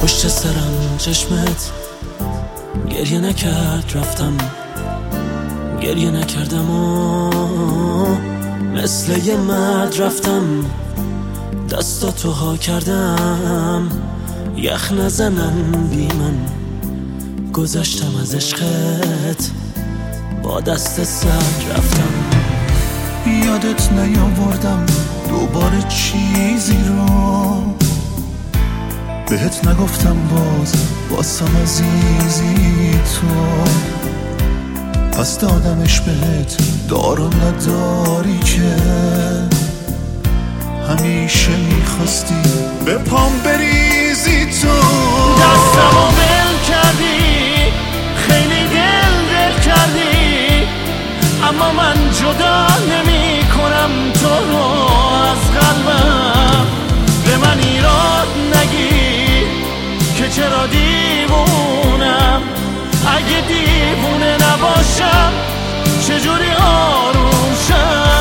پشت سرم چشمت گریه نکرد، رفتم گریه نکردم و مثل یه مرد رفتم دستاتو ها کردم، یخ نزنن بی من گذشتم از عشقت، با دست سرد رفتم. یادت نیاوردم دوباره چیزی رو بهت نگفتم، باز واسم عزیزی تو، پس دادمش بهت دارو نداری که همیشه میخواستی به پام بریزی تو. دستمو ول کردی، خیلی دل کردی، اما من جدا نمی کنم تو رو از قلبم. به من ایراد نگیر که چرا دیوونم، اگه دیوونه نباشم چجوری آروم شم.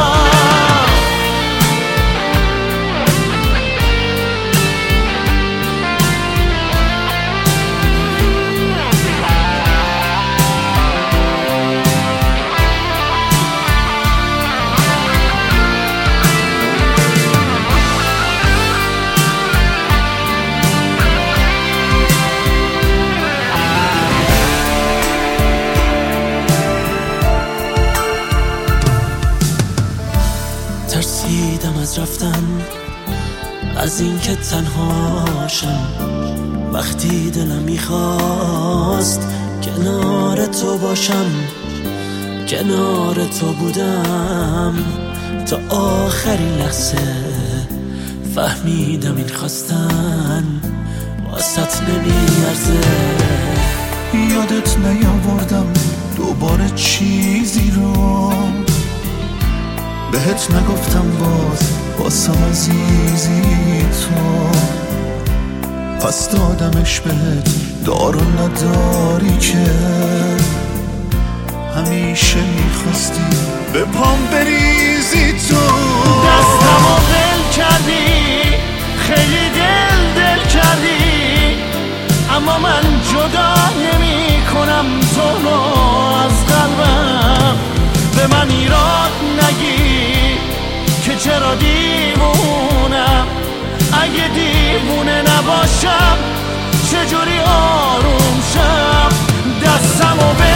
ترسیدم از رفتن، از این که تنهاشم، وقتی دلم میخواست کنار تو باشم. کنار تو بودم تا آخرین لحظه، فهمیدم این خواستن واسط نمیارزه. یادت نیاوردم دوباره چیزی رو بهت نگفتم، باز واسم عزیزی تو، پس دادمش بهت دارو نداری که همیشه میخواستی به پام بریزی تو. دستمو ول کردی، خیلی دل کردی، اما من جدا نمی کنم تو رو از قلبم. به من ایراد نگیر که چرا دیوونم، اگه دیوونه نباشم چجوری آروم شم. دستمو